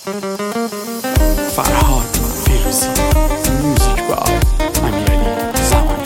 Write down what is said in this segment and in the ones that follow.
فرهاد فیروزی، موزیک با امیرعلی زمانی.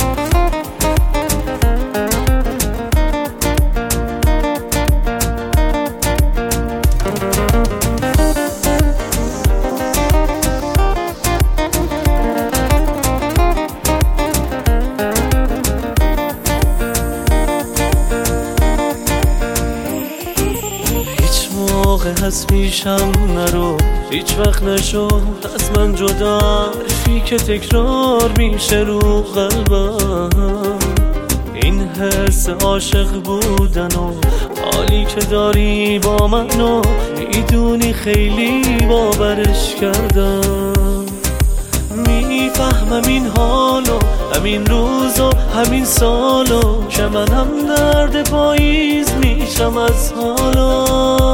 هیچ موقع هست پیشم نرو، هیچ وقت نشد از من جدا، حرفی که تکرار میشه رو قلبم. این حس عاشق بودن و حالی که داری با من و میدونی خیلی باورش کردم. میفهمم این حالو، همین روزو، همین سالو که من هم درد پاییز میشم از حالا.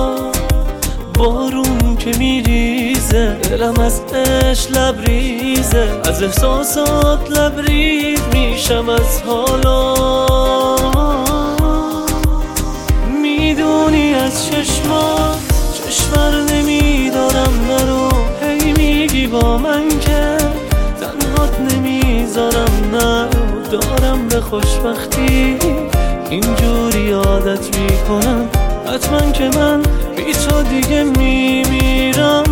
بارون که میریزه دلم از عشق لبریزه، از احساسات لبریز میشم از حالا. میدونی از چشمر نمیدارم نرو، هی میگی با من که تنهات نمیذارم نرو. دارم به خوشبختی اینجوری عادت میکنم، حتما که من بی تو دیگه میمیرم.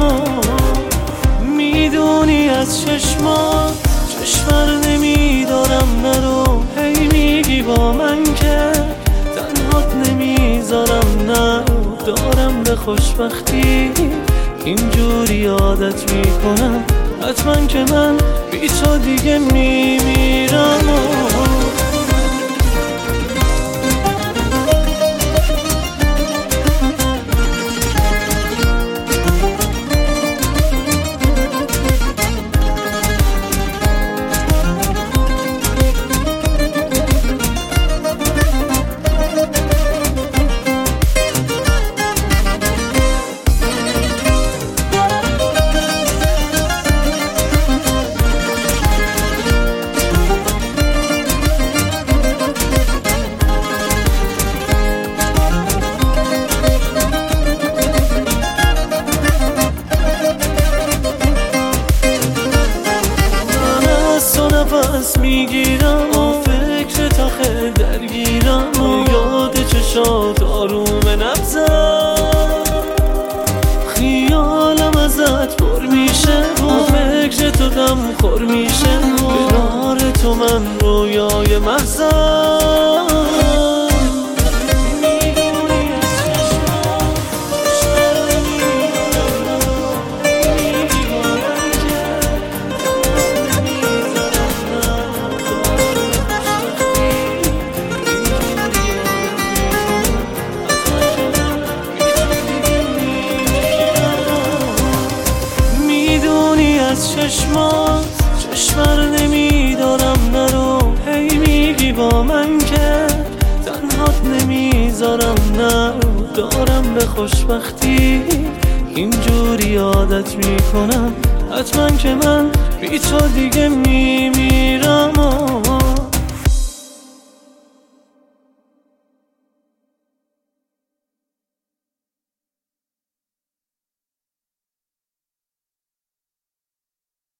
میدونی از چشمر نمیدارم نرو، هی میگی با من که تنهات نمیذارم نرو. دارم به خوشبختی اینجوری عادت میکنم، حتما که من بی تو دیگه میمیرم. نفس میگیرم و فکر تاخه درگیرم و یاد چشات آروم نبزم. خیالم ازت پر میشه و فکر تو دم خور میشه، کنار تو من رویای محزم. از چشمر نمیدارم نرو، هی میگی با من که تنهات نمیذارم نرو. دارم به خوشبختی اینجوری عادت میکنم، حتما که من بی تو دیگه میمیرم.